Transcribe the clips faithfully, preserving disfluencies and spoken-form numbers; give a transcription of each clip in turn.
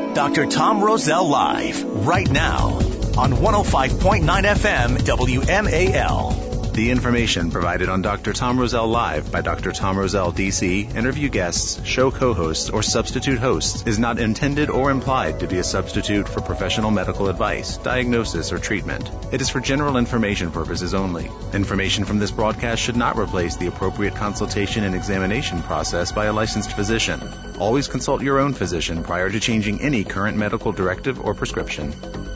Doctor Tom Rosell Live, right now, on one oh five point nine F M W M A L. The information provided on Doctor Tom Rosell Live by Doctor Tom Rosell, D C, interview guests, show co-hosts, or substitute hosts is not intended or implied to be a substitute for professional medical advice, diagnosis, or treatment. It is for general information purposes only. Information from this broadcast should not replace the appropriate consultation and examination process by a licensed physician. Always consult your own physician prior to changing any current medical directive or prescription.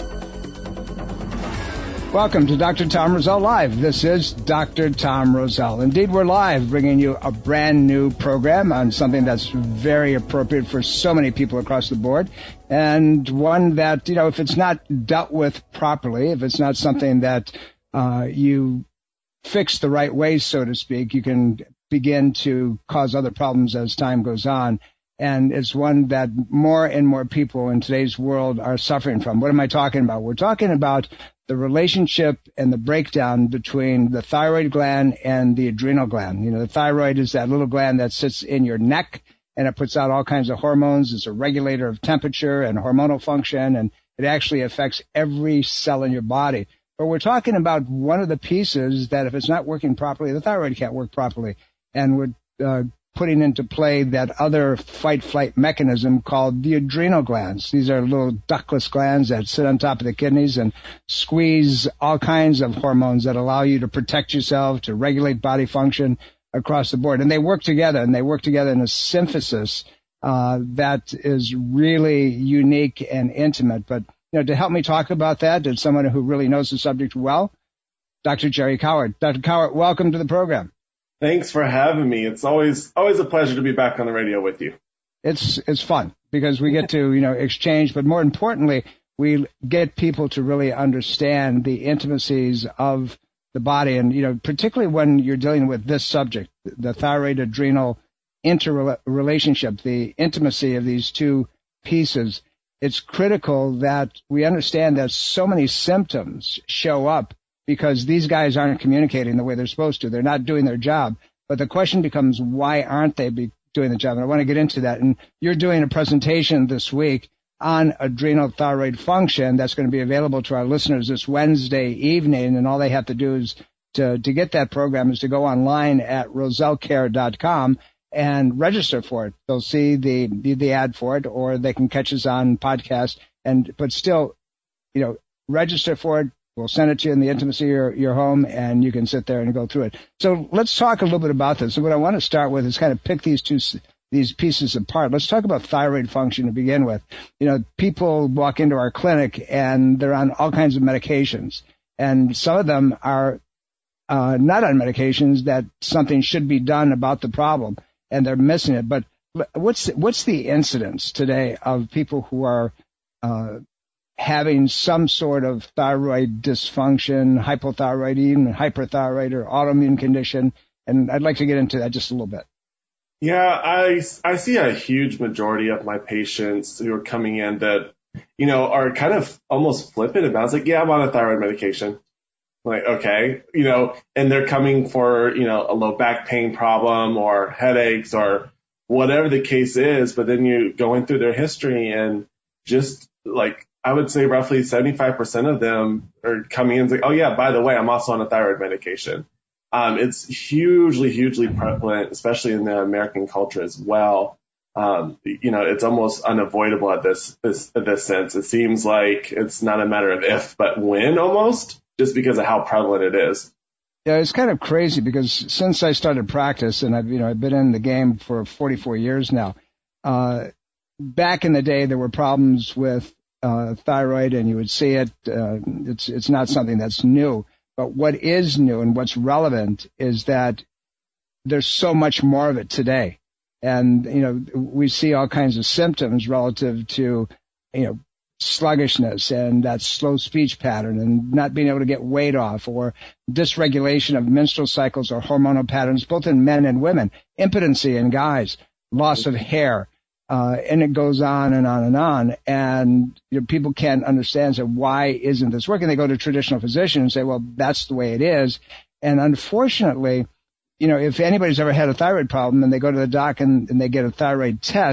Welcome to Doctor Tom Rosell Live. This is Doctor Tom Rosell. Indeed, we're live, bringing you a brand new program on something that's very appropriate for so many people across the board, and one that, you know, if it's not dealt with properly, if it's not something that uh, you fix the right way, so to speak, you can begin to cause other problems as time goes on. And it's one that more and more people in today's world are suffering from. What am I talking about? We're talking about the relationship and the breakdown between the thyroid gland and the adrenal gland. You know, the thyroid is that little gland that sits in your neck, and it puts out all kinds of hormones. It's a regulator of temperature and hormonal function, and it actually affects every cell in your body. But we're talking about one of the pieces that if it's not working properly, the thyroid can't work properly. And we're uh, putting into play that other fight-flight mechanism called the adrenal glands. These are little ductless glands that sit on top of the kidneys and squeeze all kinds of hormones that allow you to protect yourself, to regulate body function across the board. And they work together, and they work together in a synthesis uh, that is really unique and intimate. But, you know, to help me talk about that is someone who really knows the subject well, Doctor Jerry Cowart. Doctor Cowart, welcome to the program. Thanks for having me. It's always always a pleasure to be back on the radio with you. It's it's fun because we get to, you know, exchange, but more importantly, we get people to really understand the intimacies of the body. And, you know, particularly when you're dealing with this subject, the thyroid adrenal interrelationship, the intimacy of these two pieces, it's critical that we understand that so many symptoms show up because these guys aren't communicating the way they're supposed to. They're not doing their job. But the question becomes, why aren't they be doing the job? And I want to get into that. And you're doing a presentation this week on adrenal thyroid function that's going to be available to our listeners this Wednesday evening. And all they have to do is to, to get that program is to go online at rosell care dot com and register for it. They'll see the, the, the ad for it, or they can catch us on podcast. And, but still, you know, register for it. We'll send it to you in the intimacy of your, your home, and you can sit there and go through it. So let's talk a little bit about this. So what I want to start with is kind of pick these two these pieces apart. Let's talk about thyroid function to begin with. You know, people walk into our clinic, and they're on all kinds of medications, and some of them are uh, not on medications that something should be done about the problem, and they're missing it. But what's what's the incidence today of people who are uh having some sort of thyroid dysfunction, hypothyroidism, hyperthyroid, or autoimmune condition? And I'd like to get into that just a little bit. Yeah, I, I see a huge majority of my patients who are coming in that, you know, are kind of almost flippant about it. It's like, yeah, I'm on a thyroid medication. I'm like, okay, you know, and they're coming for, you know, a low back pain problem or headaches or whatever the case is. But then you going through their history and just like, I would say roughly seventy-five percent of them are coming in and say, oh, yeah, by the way, I'm also on a thyroid medication. Um, it's hugely, hugely prevalent, especially in the American culture as well. Um, you know, it's almost unavoidable at this, this, at this sense. It seems like it's not a matter of if, but when almost, just because of how prevalent it is. Yeah, it's kind of crazy because since I started practice, and I've, you know, I've been in the game for forty-four years now, uh, back in the day, there were problems with Uh, thyroid, and you would see it. Uh, it's it's not something that's new. But what is new and what's relevant is that there's so much more of it today. And, you know, we see all kinds of symptoms relative to, you know, sluggishness and that slow speech pattern and not being able to get weight off, or dysregulation of menstrual cycles or hormonal patterns, both in men and women, impotency in guys, loss of hair. Uh, and it goes on and on and on. And you know, people can't understand, so why isn't this working? They go to traditional physicians and say, well, that's the way it is. And unfortunately, you know, if anybody's ever had a thyroid problem and they go to the doc and, and they get a thyroid test,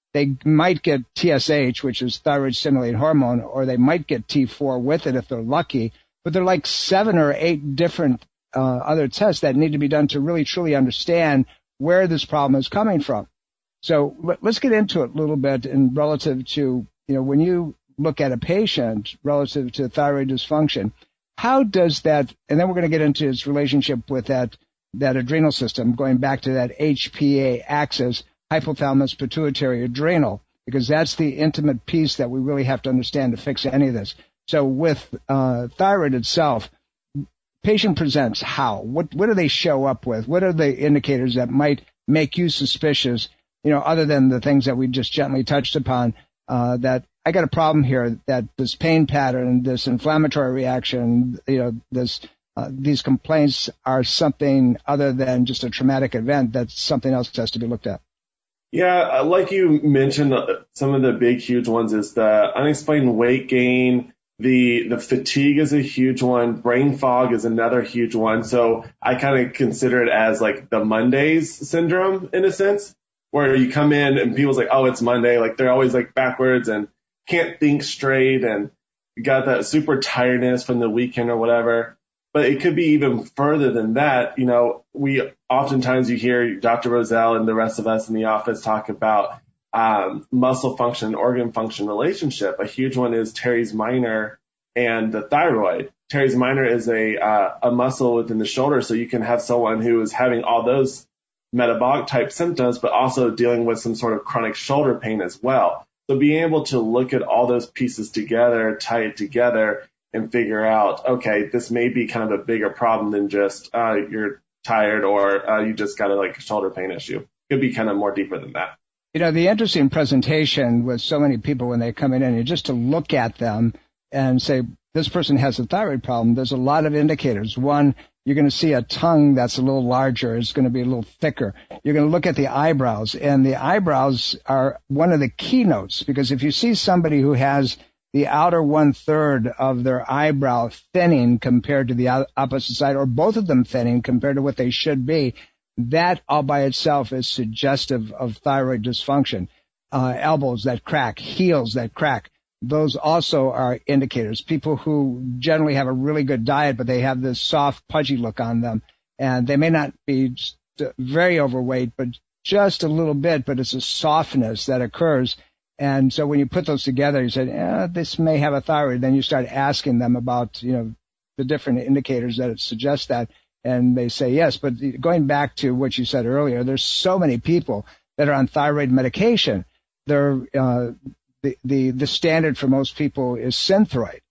they might get T S H, which is thyroid stimulating hormone, or they might get T four with it if they're lucky. But there are like seven or eight different uh, other tests that need to be done to really truly understand where this problem is coming from. So let, let's get into it a little bit in relative to, you know, when you look at a patient relative to thyroid dysfunction, how does that, and then we're going to get into its relationship with that, that adrenal system, going back to that H P A axis, hypothalamus, pituitary, adrenal, because that's the intimate piece that we really have to understand to fix any of this. So with uh, thyroid itself, patient presents how? What what do they show up with? What are the indicators that might make you suspicious, you know, other than the things that we just gently touched upon, uh, that I got a problem here, that this pain pattern, this inflammatory reaction, you know, this uh, these complaints are something other than just a traumatic event, that's something else that has to be looked at? Yeah, like you mentioned, some of the big, huge ones is the unexplained weight gain. The the fatigue is a huge one. Brain fog is another huge one. So I kind of consider it as like the Mondays syndrome in a sense, where you come in and people's like, oh, it's Monday. Like they're always like backwards and can't think straight and got that super tiredness from the weekend or whatever. But it could be even further than that. You know, we oftentimes you hear Doctor Roselle and the rest of us in the office talk about um, muscle function, organ function relationship. A huge one is teres minor and the thyroid. Teres minor is a uh, a muscle within the shoulder, so you can have someone who is having all those metabolic type symptoms, but also dealing with some sort of chronic shoulder pain as well. So being able to look at all those pieces together, tie it together, and figure out, okay, this may be kind of a bigger problem than just uh, you're tired or uh, you just got a like shoulder pain issue. It could be kind of more deeper than that. You know, the interesting presentation with so many people when they come in, and just to look at them and say, this person has a thyroid problem, there's a lot of indicators. One, you're going to see a tongue that's a little larger. It's going to be a little thicker. You're going to look at the eyebrows, and the eyebrows are one of the keynotes, because if you see somebody who has the outer one-third of their eyebrow thinning compared to the opposite side, or both of them thinning compared to what they should be, that all by itself is suggestive of thyroid dysfunction. Uh, elbows that crack, heels that crack, those also are indicators. People who generally have a really good diet, but they have this soft, pudgy look on them, and they may not be very overweight, but just a little bit, but it's a softness that occurs. And so when you put those together, you say, eh, this may have a thyroid. Then you start asking them about, you know, the different indicators that suggest that. And they say yes. But going back to what you said earlier, there's so many people that are on thyroid medication. They're, uh, the, the, the standard for most people is Synthroid.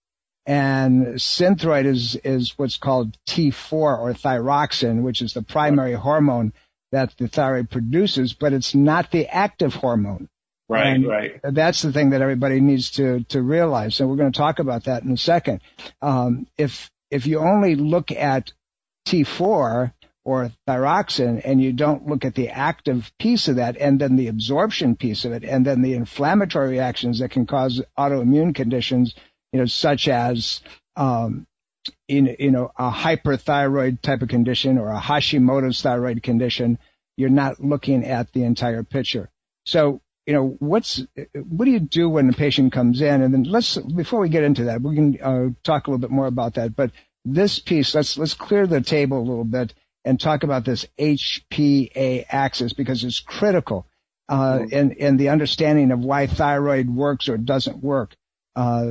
And Synthroid is, is what's called T four or thyroxine, which is the primary hormone that the thyroid produces, but it's not the active hormone. Right, and right. That's the thing that everybody needs to, to realize. So we're going to talk about that in a second. Um, if, if you only look at T four or thyroxine and you don't look at the active piece of that and then the absorption piece of it and then the inflammatory reactions that can cause autoimmune conditions, you know, such as, um, in, you know, a hyperthyroid type of condition or a Hashimoto's thyroid condition, you're not looking at the entire picture. So, you know, what's, what do you do when the patient comes in? And then let's, before we get into that, we can uh, talk a little bit more about that. But this piece, let's, let's clear the table a little bit and talk about this H P A axis, because it's critical uh, mm-hmm. in, in the understanding of why thyroid works or doesn't work. Uh,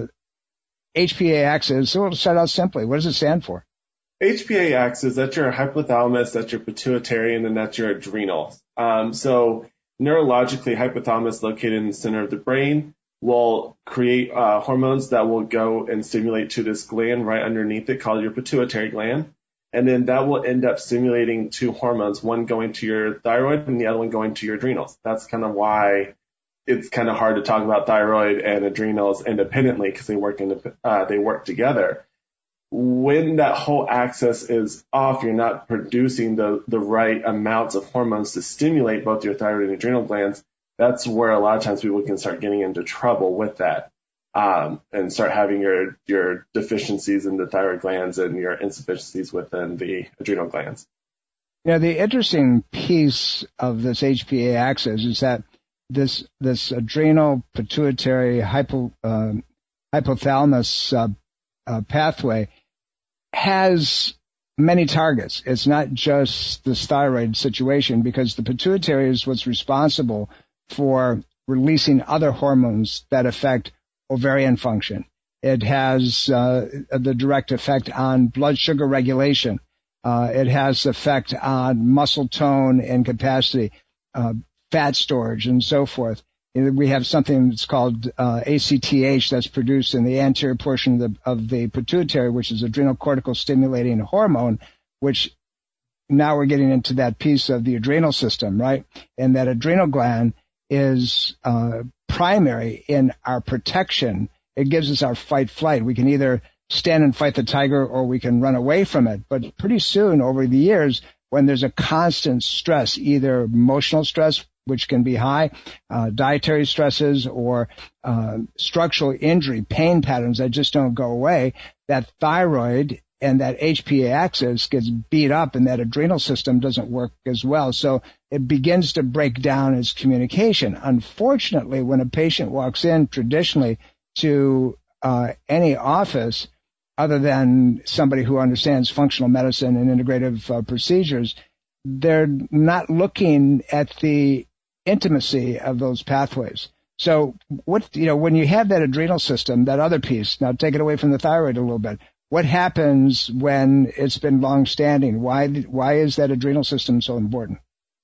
H P A axis, so we'll start out simply. What does it stand for? H P A axis, that's your hypothalamus, that's your pituitary, and then that's your adrenals. Um, so neurologically, hypothalamus located in the center of the brain will create uh, hormones that will go and stimulate to this gland right underneath it called your pituitary gland. And then that will end up stimulating two hormones, one going to your thyroid and the other one going to your adrenals. That's kind of why it's kind of hard to talk about thyroid and adrenals independently, because they work in the, uh, they work together. When that whole axis is off, you're not producing the, the right amounts of hormones to stimulate both your thyroid and adrenal glands. That's where a lot of times people can start getting into trouble with that, um, and start having your, your deficiencies in the thyroid glands and your insufficiencies within the adrenal glands. Yeah, the interesting piece of this H P A axis is that this this adrenal pituitary hypo, uh, hypothalamus uh, uh, pathway has many targets. It's not just the thyroid situation, because the pituitary is what's responsible for releasing other hormones that affect ovarian function. It has uh, the direct effect on blood sugar regulation. Uh, it has effect on muscle tone and capacity, uh, fat storage, and so forth. We have something that's called uh, A C T H that's produced in the anterior portion of the, of the pituitary, which is adrenal cortical stimulating hormone, which now we're getting into that piece of the adrenal system, right? And that adrenal gland is uh, primary in our protection. It gives us our fight flight. We can either stand and fight the tiger or we can run away from it. But pretty soon over the years, when there's a constant stress, either emotional stress, which can be high, uh, dietary stresses, or uh, structural injury, pain patterns that just don't go away, that thyroid and that H P A axis gets beat up and that adrenal system doesn't work as well. So it begins to break down its communication. Unfortunately, when a patient walks in traditionally to uh, any office, other than somebody who understands functional medicine and integrative uh, procedures, they're not looking at the intimacy of those pathways. So what, you know, when you have that adrenal system, that other piece, now take it away from the thyroid a little bit, what happens when it's been long-standing? Why, why is that adrenal system so important?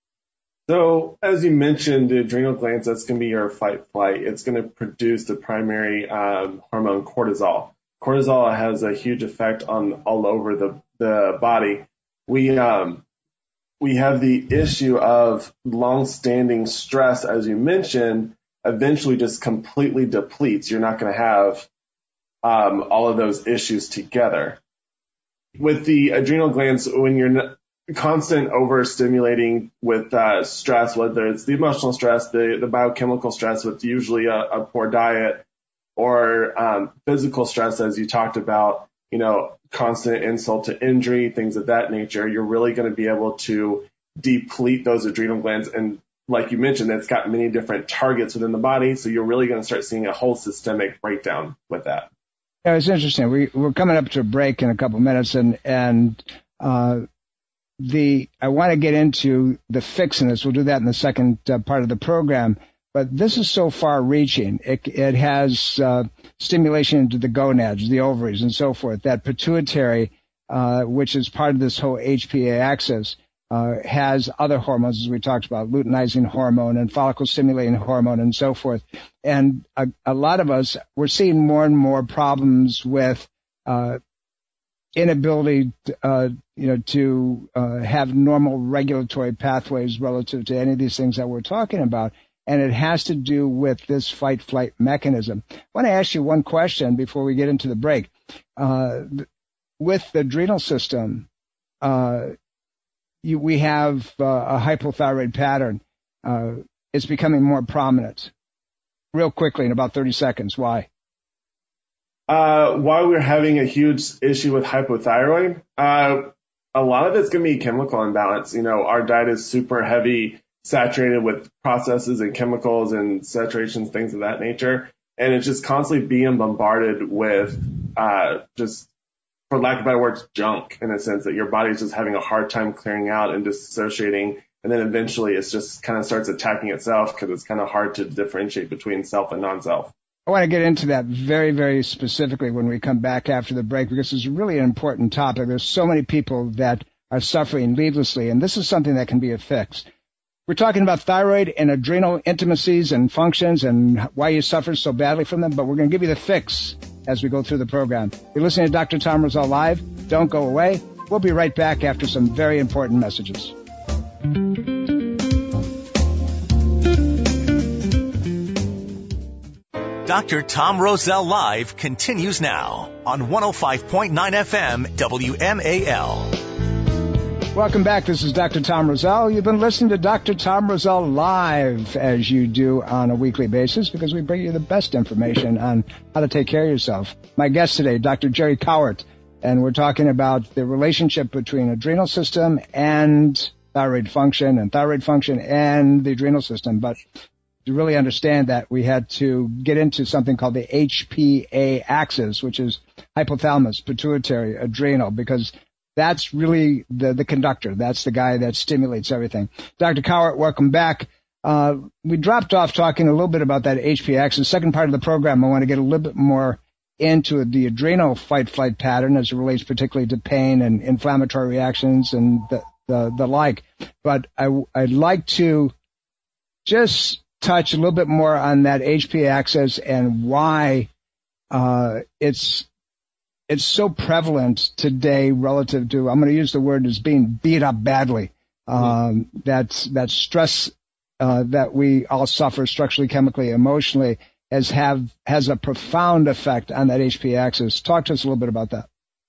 So as you mentioned, the adrenal glands, that's going to be your fight-flight. It's going to produce the primary um, hormone cortisol. Cortisol has a huge effect on all over the, the body. We um, we have the issue of long-standing stress, as you mentioned, eventually just completely depletes. You're not going to have um, all of those issues together. With the adrenal glands, when you're constant overstimulating with uh, stress, whether it's the emotional stress, the, the biochemical stress with usually a, a poor diet, or um, physical stress, as you talked about, you know, constant insult to injury, things of that nature, you're really going to be able to deplete those adrenal glands. And like you mentioned, it's got many different targets within the body, so you're really going to start seeing a whole systemic breakdown with that. Yeah, it's interesting. We, we're coming up to a break in a couple minutes, and and uh, the I want to get into the fix in this. We'll do that in the second uh, part of the program. But this is so far-reaching. It, it has uh, stimulation into the gonads, the ovaries, and so forth. That pituitary, uh, which is part of this whole H P A axis, uh, has other hormones, as we talked about, luteinizing hormone and follicle-stimulating hormone, and so forth. And a, a lot of us, we're seeing more and more problems with uh, inability, to, uh, you know, to uh, have normal regulatory pathways relative to any of these things that we're talking about. And it has to do with this fight-flight mechanism. I want to ask you one question before we get into the break. Uh, with the adrenal system, uh, you, we have uh, a hypothyroid pattern. Uh, it's becoming more prominent. Real quickly, in about thirty seconds, why? Uh, why we're having a huge issue with hypothyroid? Uh, a lot of it's going to be chemical imbalance. You know, our diet is super heavy, saturated with processes and chemicals and saturations, things of that nature. And it's just constantly being bombarded with uh, just, for lack of a better words, junk, in a sense that your body's just having a hard time clearing out and disassociating. And then eventually it's just kind of starts attacking itself because it's kind of hard to differentiate between self and non-self. I want to get into that very, very specifically when we come back after the break, because it's really an important topic. There's so many people that are suffering needlessly, and this is something that can be fixed. We're talking about thyroid and adrenal intimacies and functions and why you suffer so badly from them, but we're going to give you the fix as we go through the program. You're listening to Doctor Tom Rosell Live. Don't go away. We'll be right back after some very important messages. Doctor Tom Rosell Live continues now on one oh five point nine F M W M A L. Welcome back. This is Doctor Tom Rosell. You've been listening to Doctor Tom Rosell Live, as you do on a weekly basis, because we bring you the best information on how to take care of yourself. My guest today, Doctor Jerry Cowart, and we're talking about the relationship between adrenal system and thyroid function, and thyroid function and the adrenal system. But to really understand that, we had to get into something called the H P A axis, which is hypothalamus, pituitary, adrenal, because that's really the, the conductor. That's the guy that stimulates everything. Doctor Cowart, welcome back. Uh, we dropped off talking a little bit about that H P A axis. Second part of the program, I want to get a little bit more into the adrenal fight-flight pattern as it relates particularly to pain and inflammatory reactions and the, the, the like. But I, I'd like to just touch a little bit more on that H P A axis and why uh, it's it's so prevalent today relative to, I'm going to use the word as being beat up badly. Um, that's that stress uh, that we all suffer structurally, chemically, emotionally has have has a profound effect on that H P A axis. Talk to us a little bit about that.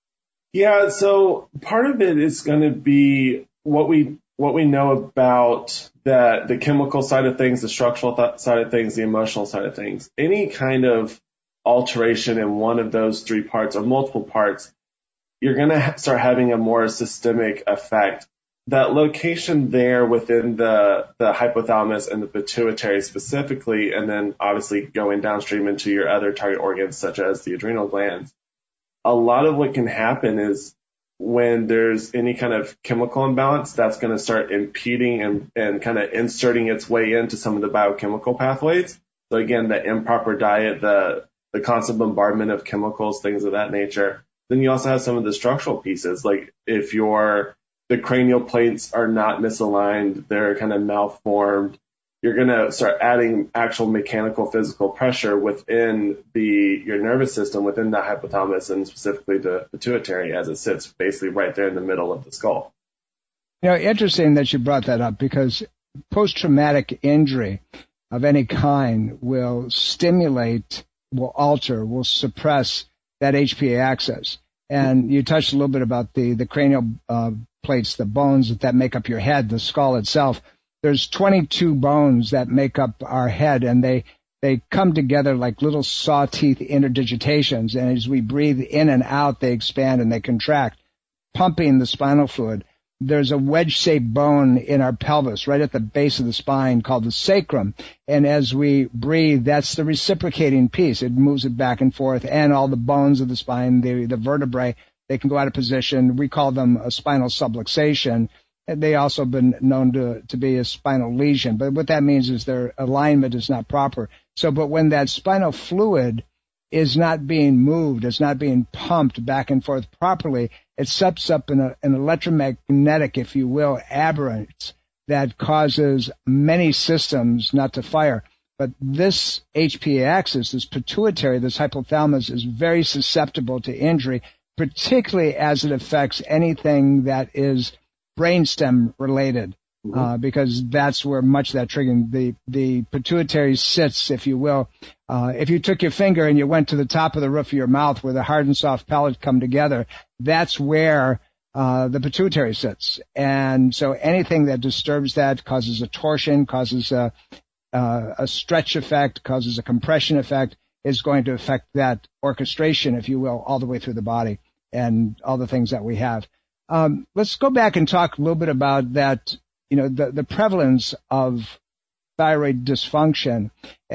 Yeah, so part of it is going to be what we what we know about the the chemical side of things, the structural th- side of things, the emotional side of things. Any kind of alteration in one of those three parts or multiple parts, you're going to ha- start having a more systemic effect. That location there within the, the hypothalamus and the pituitary specifically, and then obviously going downstream into your other target organs such as the adrenal glands, a lot of what can happen is when there's any kind of chemical imbalance, that's going to start impeding and, and kind of inserting its way into some of the biochemical pathways. So again, the improper diet, the the constant bombardment of chemicals, things of that nature. Then you also have some of the structural pieces, like if your the cranial plates are not misaligned, they're kind of malformed, you're going to start adding actual mechanical physical pressure within the your nervous system, within the hypothalamus, and specifically the pituitary as it sits basically right there in the middle of the skull. You know, interesting that you brought that up, because post-traumatic injury of any kind will stimulate, will alter, will suppress that H P A axis. And you touched a little bit about the, the cranial uh, plates, the bones that make up your head, the skull itself. There's twenty-two bones that make up our head, and they, they come together like little saw teeth interdigitations. And as we breathe in and out, they expand and they contract, pumping the spinal fluid. There's a wedge-shaped bone in our pelvis right at the base of the spine called the sacrum. And as we breathe, that's the reciprocating piece. It moves it back and forth, and all the bones of the spine, the, the vertebrae, they can go out of position. We call them a spinal subluxation. They also have been known to, to be a spinal lesion. But what that means is their alignment is not proper. So, but when that spinal fluid is not being moved, it's not being pumped back and forth properly, it sets up an, an electromagnetic, if you will, aberrance that causes many systems not to fire. But this H P A axis, this pituitary, this hypothalamus, is very susceptible to injury, particularly as it affects anything that is brainstem related. Mm-hmm. Uh, because that's where much of that triggering, the, the pituitary sits, if you will. Uh, if you took your finger and you went to the top of the roof of your mouth where the hard and soft palate come together, that's where uh, the pituitary sits. And so anything that disturbs that causes a torsion, causes a, uh, a stretch effect, causes a compression effect, is going to affect that orchestration, if you will, all the way through the body and all the things that we have. Um, let's go back and talk a little bit about that. You know, the, the prevalence of thyroid dysfunction.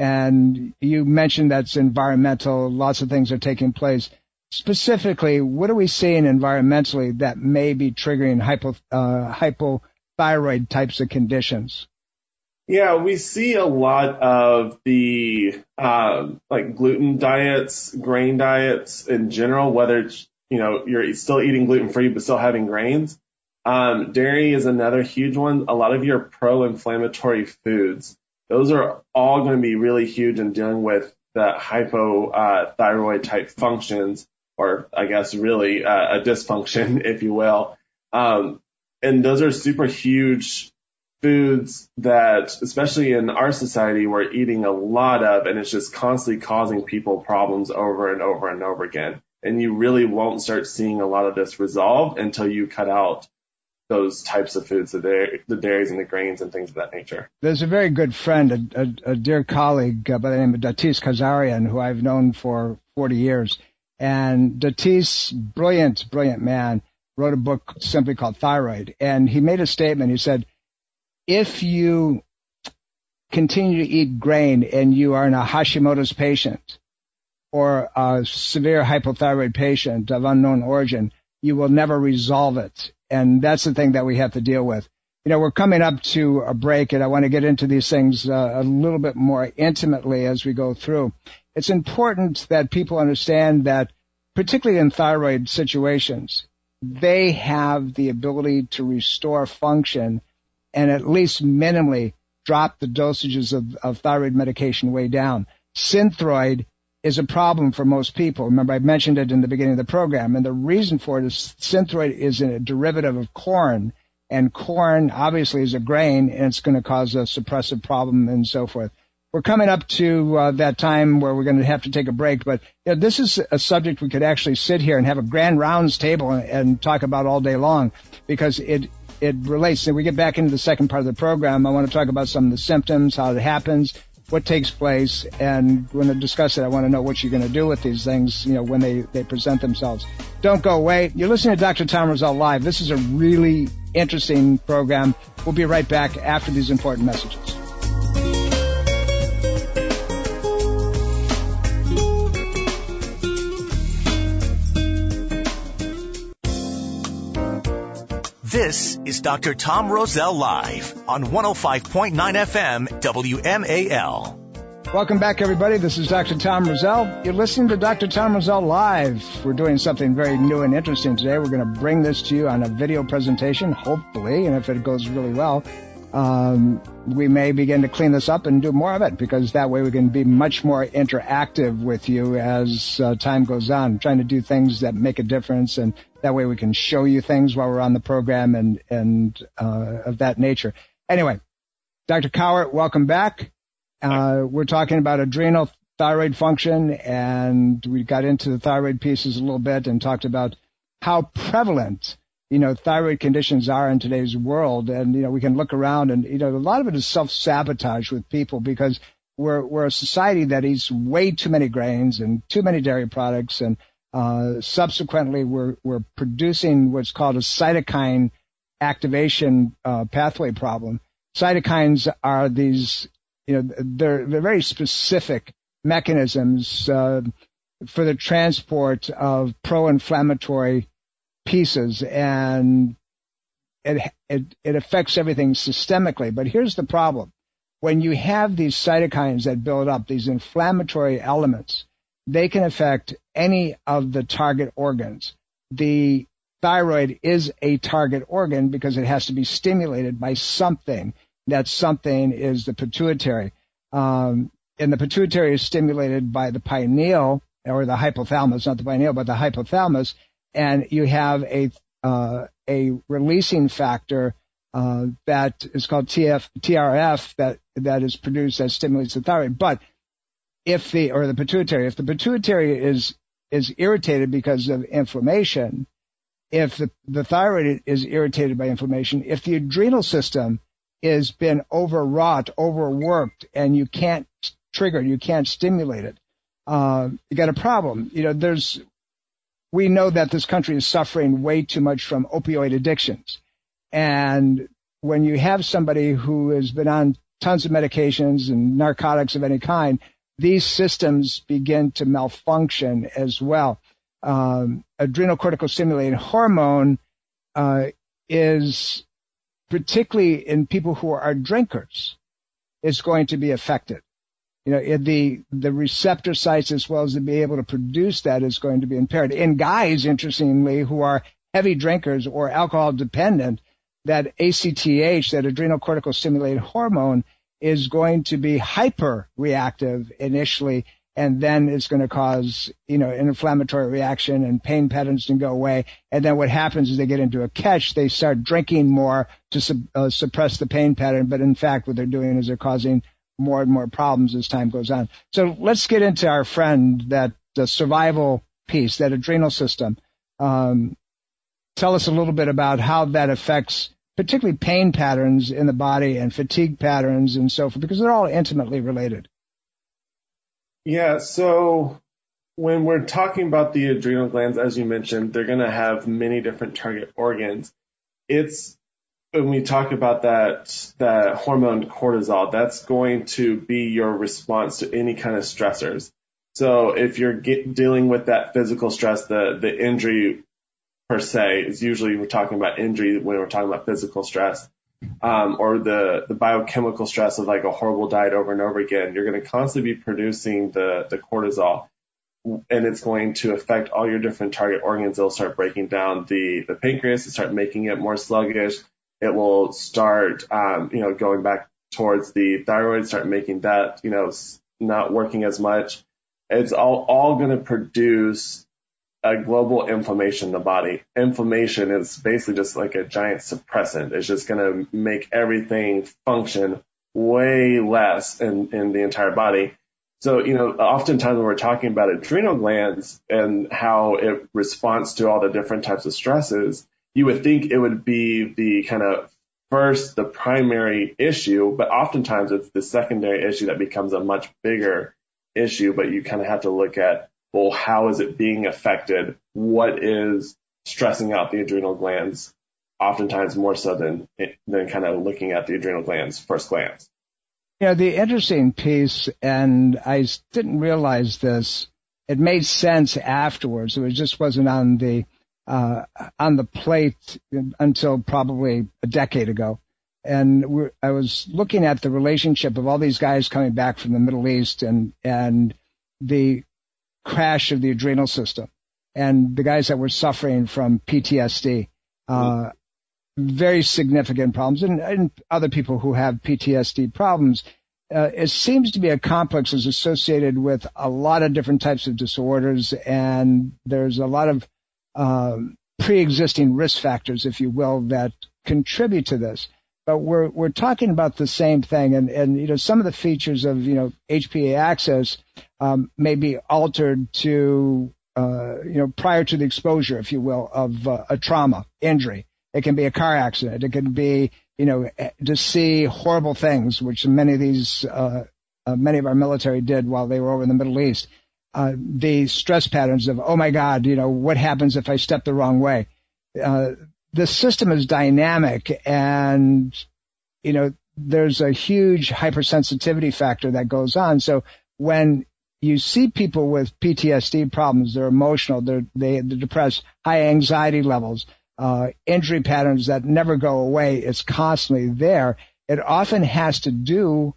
And you mentioned that's environmental. Lots of things are taking place. Specifically, what are we seeing environmentally that may be triggering hypo, uh, hypothyroid types of conditions? Yeah, we see a lot of the um, like gluten diets, grain diets in general, whether it's, you know, you're still eating gluten-free but still having grains. Um, dairy is another huge one. A lot of your pro-inflammatory foods, those are all going to be really huge in dealing with the hypothyroid uh, type functions, or I guess really uh, a dysfunction, if you will. Um, and those are super huge foods that, especially in our society, we're eating a lot of, and it's just constantly causing people problems over and over and over again. And you really won't start seeing a lot of this resolved until you cut out those types of foods, the, dairy, the dairies and the grains and things of that nature. There's a very good friend, a, a, a dear colleague uh, by the name of Datis Kazarian, who I've known for forty years. And Datis, brilliant, brilliant man, wrote a book simply called Thyroid. And he made a statement. He said, if you continue to eat grain and you are in a Hashimoto's patient or a severe hypothyroid patient of unknown origin, you will never resolve it. And that's the thing that we have to deal with. You know, we're coming up to a break, and I want to get into these things uh, a little bit more intimately as we go through. It's important that people understand that, particularly in thyroid situations, they have the ability to restore function and at least minimally drop the dosages of, of thyroid medication way down. Synthroid is a problem for most people. Remember, I mentioned it in the beginning of the program, and the reason for it is Synthroid is a derivative of corn, and corn obviously is a grain, and it's going to cause a suppressive problem and so forth. We're coming up to uh, that time where we're going to have to take a break, but you know, this is a subject we could actually sit here and have a grand rounds table and, and talk about all day long, because it it relates. And we get back into the second part of the program. I want to talk about some of the symptoms, how it happens, what takes place, and when I discuss it, I want to know what you're going to do with these things, you know, when they, they present themselves. Don't go away. You're listening to Doctor Tom Rosell Live. This is a really interesting program. We'll be right back after these important messages. This is Doctor Tom Rosell Live on one oh five point nine F M W M A L. Welcome back, everybody. This is Doctor Tom Rosell. You're listening to Doctor Tom Rosell Live. We're doing something very new and interesting today. We're going to bring this to you on a video presentation, hopefully, and if it goes really well, um, we may begin to clean this up and do more of it, because that way we can be much more interactive with you as uh, time goes on, trying to do things that make a difference, and that way we can show you things while we're on the program and, and uh, of that nature. Anyway, Doctor Cowart, welcome back. Uh, we're talking about adrenal thyroid function, and we got into the thyroid pieces a little bit and talked about how prevalent, you know, thyroid conditions are in today's world. And, you know, we can look around and, you know, a lot of it is self-sabotage with people, because we're, we're a society that eats way too many grains and too many dairy products. And, uh, subsequently we're, we're producing what's called a cytokine activation, uh, pathway problem. Cytokines are these, you know, they're, they're very specific mechanisms, uh, for the transport of pro-inflammatory pieces, and it, it, it affects everything systemically. But here's the problem. When you have these cytokines that build up, these inflammatory elements, they can affect any of the target organs. The thyroid is a target organ because it has to be stimulated by something. That something is the pituitary. Um, and the pituitary is stimulated by the pineal, or the hypothalamus, not the pineal, but the hypothalamus. And you have a uh, a releasing factor uh, that is called T F, T R F that that is produced that stimulates the thyroid. But if the or the pituitary, if the pituitary is is irritated because of inflammation, if the, the thyroid is irritated by inflammation, if the adrenal system is been overwrought, overworked, and you can't trigger it, you can't stimulate it, uh, you got a problem. You know, there's, we know that this country is suffering way too much from opioid addictions. And when you have somebody who has been on tons of medications and narcotics of any kind, these systems begin to malfunction as well. Um, adrenal-cortical-stimulating hormone uh, is, particularly in people who are drinkers, is going to be affected. You know, the the receptor sites as well as to be able to produce that is going to be impaired. In guys, interestingly, who are heavy drinkers or alcohol dependent, that A C T H, that adrenal-cortical-stimulating hormone, is going to be hyper reactive initially, and then it's going to cause, you know, an inflammatory reaction, and pain patterns can go away. And then what happens is they get into a catch. They start drinking more to sub, uh, suppress the pain pattern. But in fact, what they're doing is they're causing more and more problems as time goes on. So let's get into our friend, that the survival piece, that adrenal system. Um, tell us a little bit about how that affects particularly pain patterns in the body and fatigue patterns and so forth, because they're all intimately related. Yeah, so when we're talking about the adrenal glands, as you mentioned, they're going to have many different target organs. It's when we talk about that, that hormone cortisol, that's going to be your response to any kind of stressors. So if you're get, dealing with that physical stress, the, the injury per se is usually we're talking about injury when we're talking about physical stress, um, or the, the biochemical stress of like a horrible diet over and over again. You're going to constantly be producing the, the cortisol, and it's going to affect all your different target organs. It'll start breaking down the, the pancreas and start making it more sluggish. It will start, um, you know, going back towards the thyroid, start making that, you know, not working as much. It's all, all going to produce a global inflammation in the body. Inflammation is basically just like a giant suppressant. It's just going to make everything function way less in, in the entire body. So, you know, oftentimes when we're talking about adrenal glands and how it responds to all the different types of stresses, you would think it would be the kind of first, the primary issue, but oftentimes it's the secondary issue that becomes a much bigger issue. But you kind of have to look at, well, how is it being affected? What is stressing out the adrenal glands? Oftentimes more so than than kind of looking at the adrenal glands first glance. Yeah, the interesting piece, and I didn't realize this, it made sense afterwards. It just wasn't on the uh, on the plate until probably a decade ago. And we're, I was looking at the relationship of all these guys coming back from the Middle East and and the crash of the adrenal system, and the guys that were suffering from P T S D, uh, very significant problems, and, and other people who have P T S D problems. Uh, it seems to be a complex that's associated with a lot of different types of disorders, and there's a lot of um, pre-existing risk factors, if you will, that contribute to this. But we're we're talking about the same thing, and and you know some of the features of you know H P A axis um, may be altered to uh, you know prior to the exposure, if you will, of uh, a trauma injury. It can be a car accident. It can be you know to see horrible things, which many of these uh, uh, many of our military did while they were over in the Middle East. Uh, the stress patterns of oh my God, you know what happens if I step the wrong way. Uh, The system is dynamic, and, you know, there's a huge hypersensitivity factor that goes on. So when you see people with P T S D problems, they're emotional, they're, they, they're depressed, high anxiety levels, uh, injury patterns that never go away, it's constantly there. It often has to do,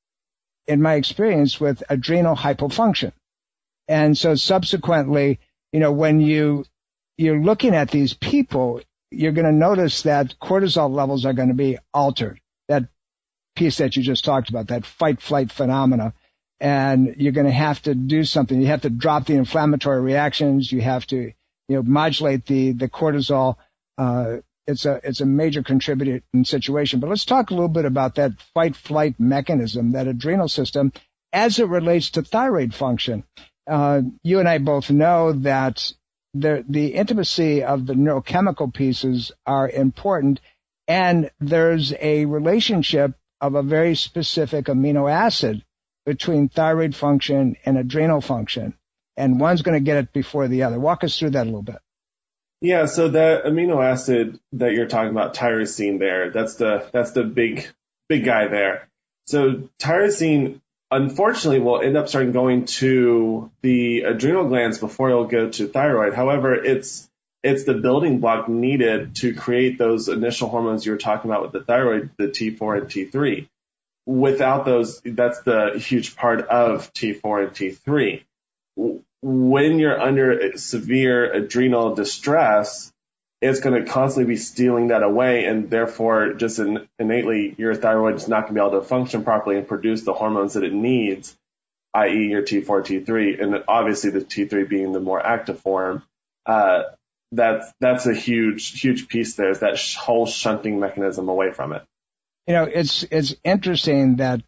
in my experience, with adrenal hypofunction. And so subsequently, you know, when you, you're looking at these people, you're going to notice that cortisol levels are going to be altered, that piece that you just talked about, that fight-flight phenomena. And you're going to have to do something. You have to drop the inflammatory reactions. You have to, you know, modulate the, the cortisol. Uh, it's a, it's a major contributor in situation. But let's talk a little bit about that fight-flight mechanism, that adrenal system, as it relates to thyroid function. Uh, you and I both know that The, the intimacy of the neurochemical pieces are important, and there's a relationship of a very specific amino acid between thyroid function and adrenal function, and one's going to get it before the other. Walk us through that a little bit. Yeah, so that amino acid that you're talking about, tyrosine there, that's the that's the big big guy there. So tyrosine, unfortunately, will end up starting going to the adrenal glands before it'll go to thyroid. However, it's it's the building block needed to create those initial hormones you were talking about with the thyroid, the T four and T three. Without those, that's the huge part of T four and T three. When you're under severe adrenal distress, it's going to constantly be stealing that away, and therefore just in, innately your thyroid is not going to be able to function properly and produce the hormones that it needs, that is your T four, T three, and obviously the T three being the more active form. Uh, that's, that's a huge, huge piece there, is that sh- whole shunting mechanism away from it. You know, it's, it's interesting that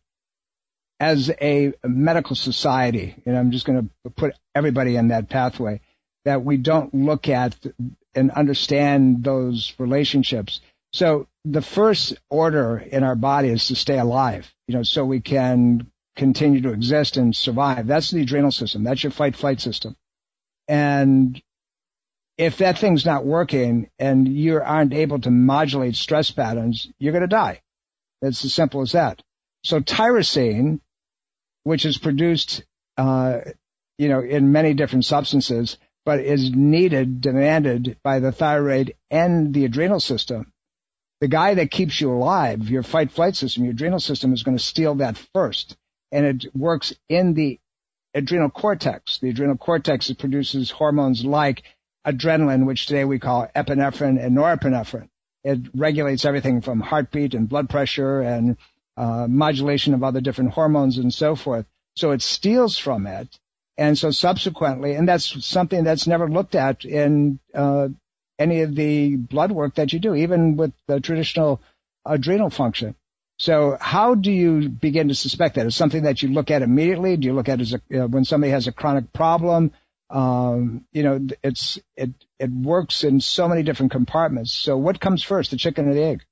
as a medical society, and I'm just going to put everybody in that pathway, that we don't look at and understand those relationships. So the first order in our body is to stay alive, you know, so we can continue to exist and survive. That's the adrenal system. That's your fight-flight system. And if that thing's not working and you aren't able to modulate stress patterns, you're going to die. It's as simple as that. So tyrosine, which is produced, uh, you know, in many different substances, but is needed, demanded by the thyroid and the adrenal system. The guy that keeps you alive, your fight-flight system, your adrenal system, is going to steal that first. And it works in the adrenal cortex. The adrenal cortex produces hormones like adrenaline, which today we call epinephrine and norepinephrine. It regulates everything from heartbeat and blood pressure and uh, modulation of other different hormones and so forth. So it steals from it. And so subsequently, and that's something that's never looked at in uh, any of the blood work that you do, even with the traditional adrenal function. So how do you begin to suspect that? Is it something that you look at immediately? Do you look at it as a, uh, when somebody has a chronic problem? Um, you know, it's it it works in so many different compartments. So what comes first, the chicken or the egg?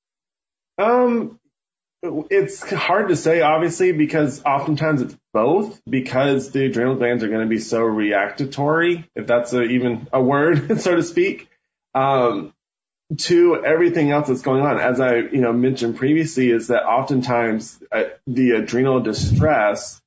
Um, it's hard to say, obviously, because oftentimes it's both, because the adrenal glands are going to be so reactatory, if that's a, even a word, so to speak, um, to everything else that's going on. As I, you know, mentioned previously, is that oftentimes uh, the adrenal distress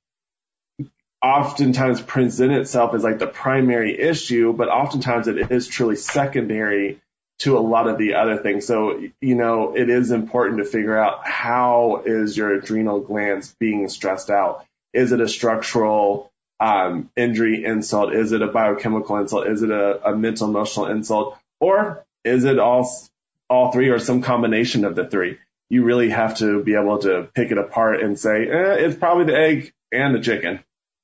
oftentimes present itself as like the primary issue, but oftentimes it is truly secondary to a lot of the other things. So, you know, it is important to figure out, how is your adrenal glands being stressed out? Is it a structural um, injury insult? Is it a biochemical insult? Is it a, a mental emotional insult? Or is it all, all three, or some combination of the three? You really have to be able to pick it apart and say, eh, it's probably the egg and the chicken.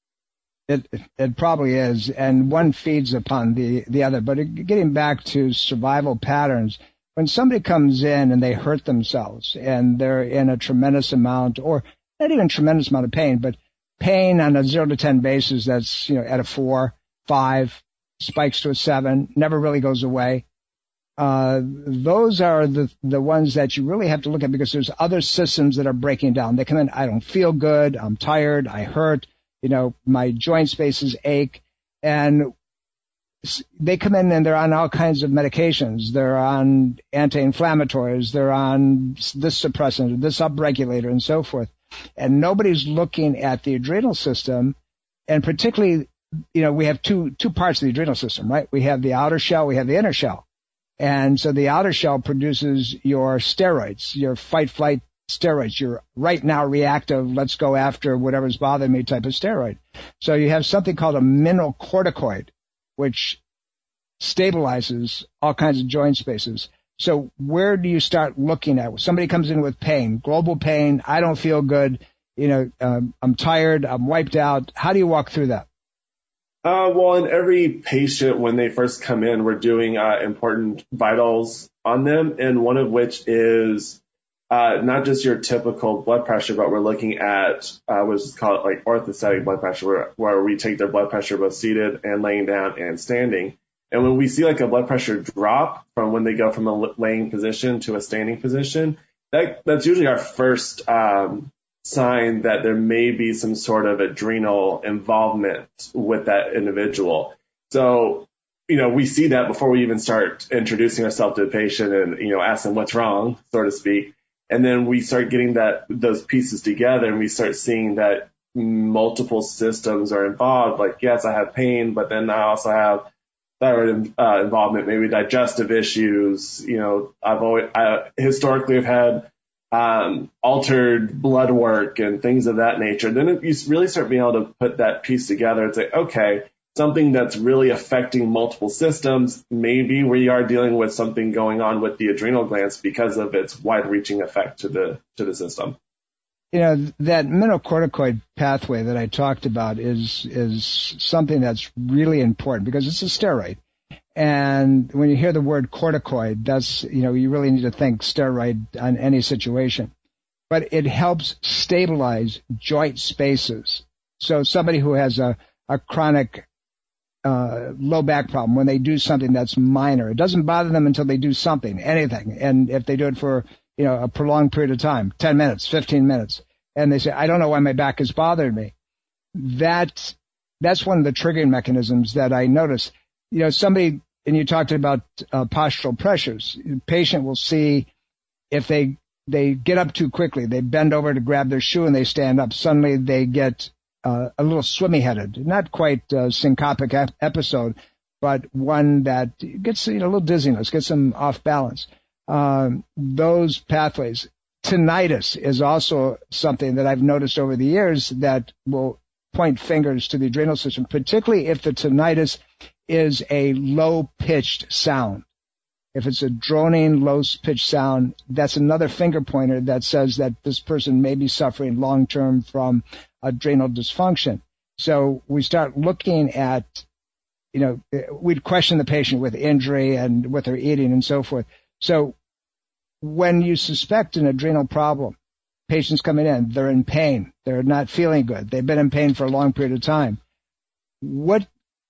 It it probably is, and one feeds upon the, the other. But getting back to survival patterns, when somebody comes in and they hurt themselves and they're in a tremendous amount, or not even tremendous amount of pain, but pain on a zero to ten basis that's, you know, at a four, five, spikes to a seven, never really goes away. Uh, those are the, the ones that you really have to look at, because there's other systems that are breaking down. They come in, I don't feel good, I'm tired, I hurt. You know, my joint spaces ache, and they come in and they're on all kinds of medications. They're on anti-inflammatories. They're on this suppressant, this upregulator, and so forth. And nobody's looking at the adrenal system. And particularly, you know, we have two, two parts of the adrenal system, right? We have the outer shell, we have the inner shell. And so the outer shell produces your steroids, your fight-flight steroids, your right now reactive, let's go after whatever's bothering me type of steroid. So you have something called a mineralocorticoid, which stabilizes all kinds of joint spaces. So where do you start looking at? Somebody comes in with pain, global pain, I don't feel good, you know, um, I'm tired, I'm wiped out. How do you walk through that? Uh, well, in every patient, when they first come in, we're doing uh, important vitals on them, and one of which is Uh, not just your typical blood pressure, but we're looking at uh, what's called like orthostatic blood pressure, where, where we take their blood pressure both seated and laying down and standing. And when we see like a blood pressure drop from when they go from a laying position to a standing position, that that's usually our first um, sign that there may be some sort of adrenal involvement with that individual. So, you know, we see that before we even start introducing ourselves to the patient and, you know, ask them what's wrong, so to speak. And then we start getting that those pieces together, and we start seeing that multiple systems are involved. Like, yes, I have pain, but then I also have thyroid uh, involvement, maybe digestive issues. You know, I've always I historically have had um, altered blood work and things of that nature. Then you really start being able to put that piece together and say, okay, something that's really affecting multiple systems. Maybe we are dealing with something going on with the adrenal glands because of its wide-reaching effect to the to the system. You know, that mineralocorticoid pathway that I talked about is is something that's really important, because it's a steroid. And when you hear the word corticoid, that's, you know, you really need to think steroid on any situation. But it helps stabilize joint spaces. So somebody who has a, a chronic uh low back problem, when they do something that's minor, it doesn't bother them until they do something, anything. And if they do it for, you know, a prolonged period of time, ten minutes, fifteen minutes, and they say, I don't know why my back is bothering me, that that's one of the triggering mechanisms that I notice. You know, somebody and you talked about uh, postural pressures. The patient will see if they they get up too quickly, they bend over to grab their shoe and they stand up. Suddenly they get uh, a little swimmy-headed, not quite a syncopic ep- episode, but one that gets you know, a little dizziness, gets them off balance. Um, those pathways. Tinnitus is also something that I've noticed over the years that will point fingers to the adrenal system, particularly if the tinnitus is a low-pitched sound. If it's a droning, low-pitched sound, that's another finger pointer that says that this person may be suffering long-term from adrenal dysfunction. So we start looking at, you know, we'd question the patient with injury and with their eating and so forth. So when you suspect an adrenal problem, patients coming in, they're in pain, they're not feeling good, they've been in pain for a long period of time. What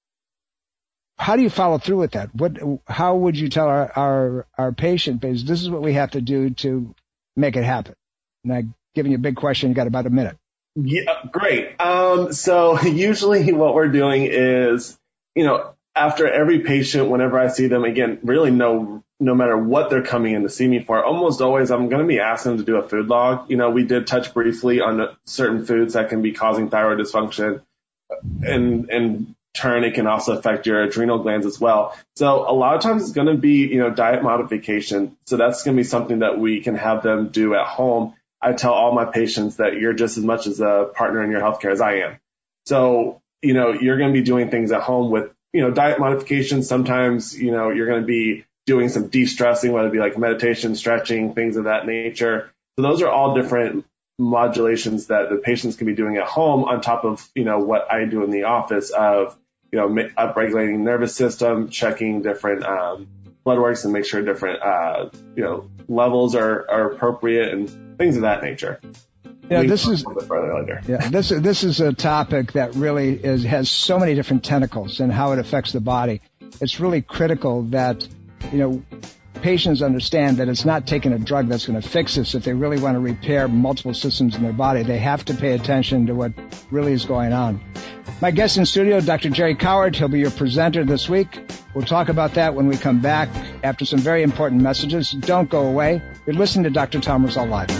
How do you follow through with that? What, how would you tell our, our, our patient base, this is what we have to do to make it happen? And I'm giving you a big question. You got about a minute. Yeah, great. Um, so usually what we're doing is, you know, after every patient, whenever I see them, again, really no, no matter what they're coming in to see me for, almost always I'm going to be asking them to do a food log. You know, we did touch briefly on certain foods that can be causing thyroid dysfunction, and, and turn, it can also affect your adrenal glands as well. So a lot of times it's going to be, you know, diet modification. So that's going to be something that we can have them do at home. I tell all my patients that you're just as much as a partner in your healthcare as I am. So, you know, you're going to be doing things at home with, you know, diet modification. Sometimes, you know, you're going to be doing some de-stressing, whether it be like meditation, stretching, things of that nature. So those are all different modulations that the patients can be doing at home on top of, you know, what I do in the office of, you know, upregulating nervous system, checking different um, blood works and make sure different, uh, you know, levels are, are appropriate and things of that nature. Yeah, this is later. yeah, this this is a topic that really is has so many different tentacles and how it affects the body. It's really critical that, you know, patients understand that it's not taking a drug that's going to fix this. If they really want to repair multiple systems in their body, they have to pay attention to what really is going on. My guest in studio, Doctor Jerry Cowart. He'll be your presenter this week. We'll talk about that when we come back after some very important messages. Don't go away. You're listening to Doctor Tom Rosell Live.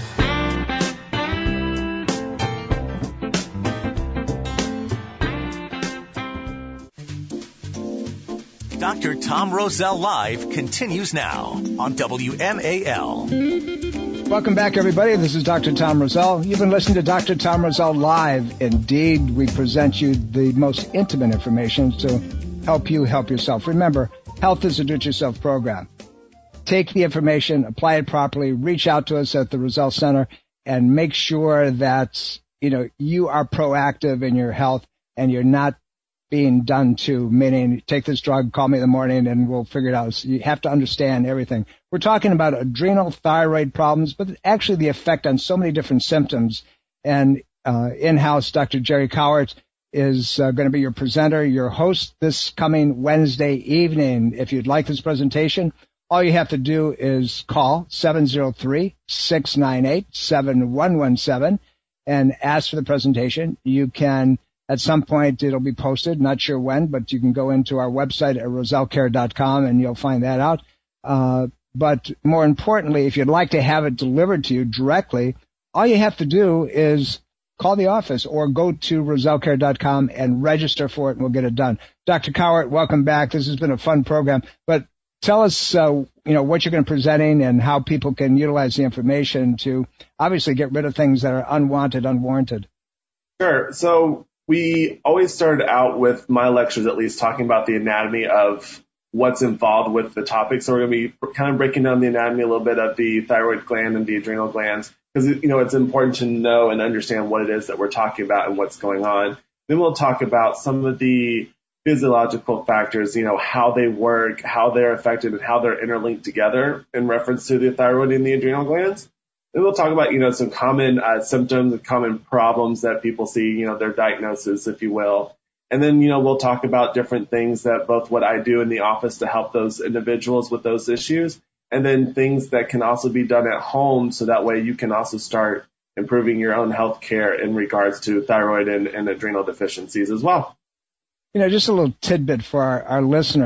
Doctor Tom Rosell Live continues now on W M A L. Welcome back, everybody. This is Doctor Tom Rosell. You've been listening to Doctor Tom Rosell Live. Indeed, we present you the most intimate information to help you help yourself. Remember, health is a do-it-yourself program. Take the information, apply it properly, reach out to us at the Rosell Center, and make sure that, you know, you are proactive in your health and you're not being done to, meaning take this drug, call me in the morning, and we'll figure it out. So you have to understand everything. We're talking about adrenal thyroid problems, but actually the effect on so many different symptoms. And uh, in-house, Doctor Jerry Cowart is uh, going to be your presenter, your host this coming Wednesday evening. If you'd like this presentation, all you have to do is call seven oh three, six nine eight, seven one one seven and ask for the presentation. You can At some point, it'll be posted. Not sure when, but you can go into our website at rosell care dot com and you'll find that out. Uh, but more importantly, if you'd like to have it delivered to you directly, all you have to do is call the office or go to rosell care dot com and register for it, and we'll get it done. Doctor Cowart, welcome back. This has been a fun program. But tell us, uh, you know, what you're going to be presenting and how people can utilize the information to obviously get rid of things that are unwanted, unwarranted. Sure. So we always started out with my lectures, at least, talking about the anatomy of what's involved with the topic. So we're going to be kind of breaking down the anatomy a little bit of the thyroid gland and the adrenal glands, because, you know, it's important to know and understand what it is that we're talking about and what's going on. Then we'll talk about some of the physiological factors, you know, how they work, how they're affected, and how they're interlinked together in reference to the thyroid and the adrenal glands. Then we'll talk about, you know, some common uh, symptoms and common problems that people see, you know, their diagnosis, if you will. And then, you know, we'll talk about different things that both what I do in the office to help those individuals with those issues, and then things that can also be done at home, so that way you can also start improving your own health care in regards to thyroid and, and adrenal deficiencies as well. You know, just a little tidbit for our, our listeners.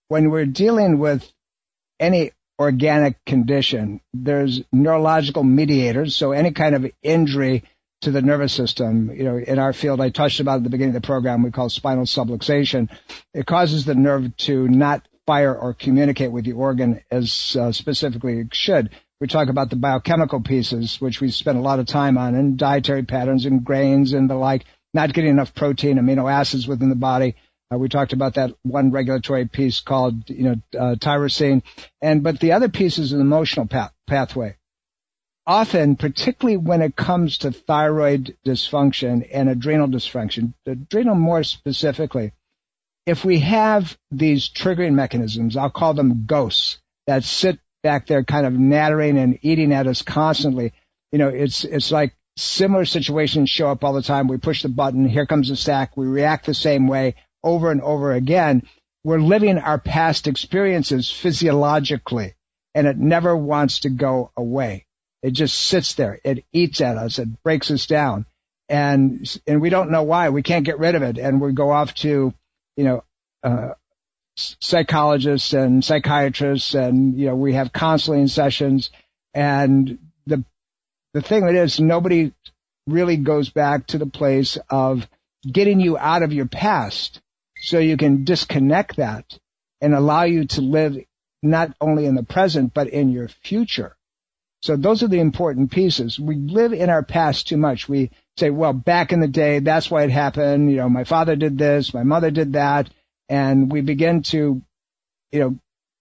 when we're dealing with any organic condition, there's neurological mediators, so any kind of injury to the nervous system, you know, in our field, I touched about at the beginning of the program, we call spinal subluxation. It causes the nerve to not fire or communicate with the organ as uh, specifically it should. We talk about the biochemical pieces, which we spend a lot of time on, and dietary patterns and grains and the like, not getting enough protein, amino acids within the body. Uh, we talked about that one regulatory piece called, you know, uh, tyrosine. And, but the other piece is an emotional path, pathway. Often, particularly when it comes to thyroid dysfunction and adrenal dysfunction, adrenal more specifically, if we have these triggering mechanisms, I'll call them ghosts, that sit back there kind of nattering and eating at us constantly, you know, it's it's like similar situations show up all the time. We push the button, here comes the stack, we react the same way over and over again. We're living our past experiences physiologically, and it never wants to go away. It just sits there. It eats at us. It breaks us down. And and we don't know why. We can't get rid of it. And we go off to, you know, uh, psychologists and psychiatrists, and, you know, we have counseling sessions. And the the thing that is, nobody really goes back to the place of getting you out of your past so you can disconnect that and allow you to live not only in the present, but in your future. So those are the important pieces. We live in our past too much. We say, well, back in the day, that's why it happened. You know, my father did this, my mother did that. And we begin to, you know,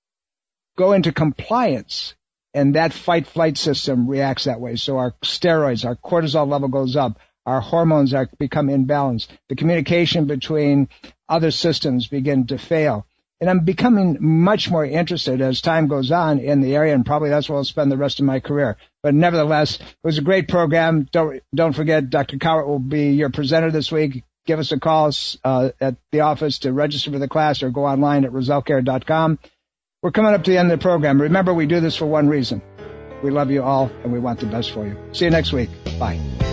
go into compliance, and that fight-flight system reacts that way. So our steroids, our cortisol level goes up. Our hormones are become imbalanced. The communication between other systems begin to fail. And I'm becoming much more interested as time goes on in the area, and probably that's where I'll spend the rest of my career. But nevertheless, it was a great program. Don't don't forget, Doctor Cowart will be your presenter this week. Give us a call uh, at the office to register for the class, or go online at rosellecare dot com. We're coming up to the end of the program. Remember, we do this for one reason. We love you all, and we want the best for you. See you next week. Bye.